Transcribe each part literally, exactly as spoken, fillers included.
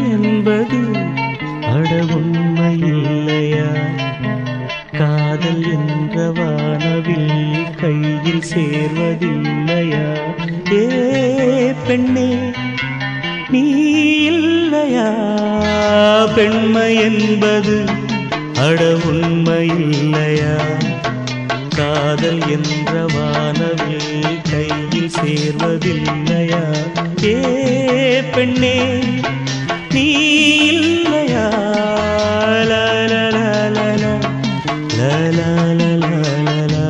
என்பது அட உண்மை இல்லையா? காதல் என்ற வானவில் கையில் சேர்வதில்லையா? ஏ பெண்ணே நீ இல்லையா? பெண்மை என்பது அட உண்மை இல்லையா? காதல் என்ற வானவில் கையில் சேர்வதில்லையா? ஏ பெண்ணே நீ இல்லையா? லா லா லா லா லா லா லா லா லா லா.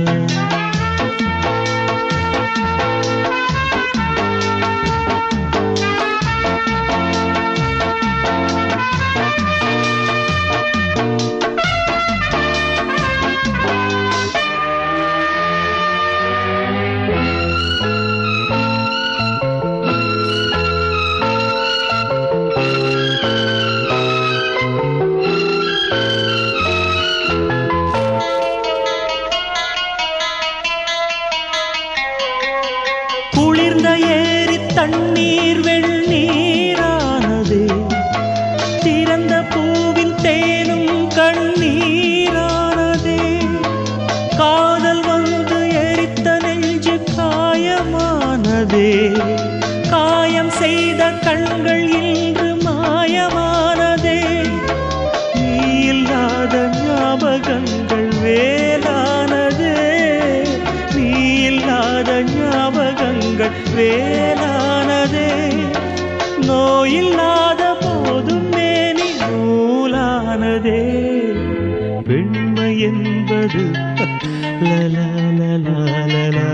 குளிர்ந்த ஏரி தண்ணீர் வெண்ணீரானது, திறந்த பூவின் தேனும் கண்ணீரானது. காதல் வந்து எரித்த நெஞ்சு காயமானதே, காயம் செய்த கண்கள் இன்று மாயமானதே. நீ இல்லாத ஞாபகங்கள் வேலானதே, நீ இல்லாத ஞாபகங்கள் வேலானதே. நோயில்லாத போதும் மேனி நூலானதே. பெண்மை என்பது லலா லலா லலா.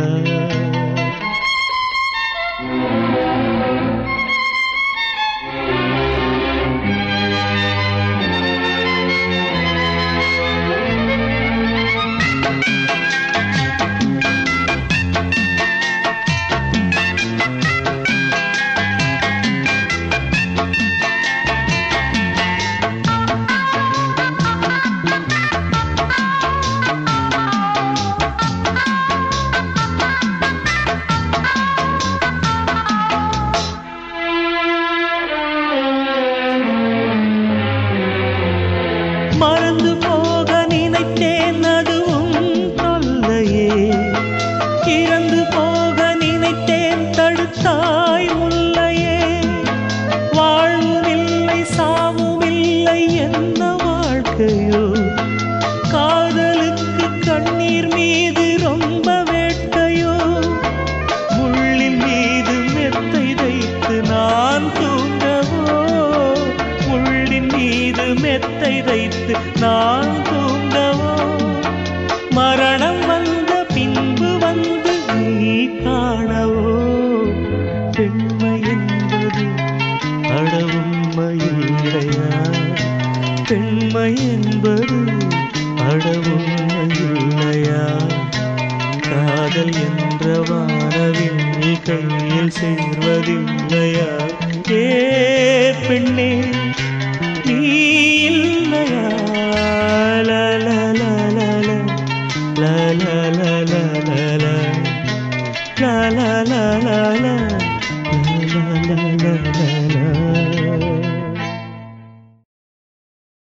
மறந்து போக நினைத்தேன் அதுவும் தொல்லையே, இறந்து போக நினைத்தேன் தடுத்தாய் முல்லையே. வாழ்வும் இல்லை சாவும் இல்லை என்ன வாழ்க்கையோ, காதலுக்கு கண்ணீர் மீது ரொம்ப வேட்கையோ. முள்ளின் மீது மெத்தை வைத்து நான் தூங்கவோ, முள்ளின் மீது மெத்தை வைத்து நான் தூங்கவோ. மரணம் வந்த பின்பு வந்து நீ காணவோ. பெண்மை என்பது அட உண்மை இல்லையா? பெண்மை என்பது அட உண்மை இல்லையா? காதல் என்ற வானவில் கையில் சேர்வதில்லையா? ஏ பெண்ணே நீ இல்லையா? லா லா லா லா லா லா லா லா லா லா லா லா லா லா.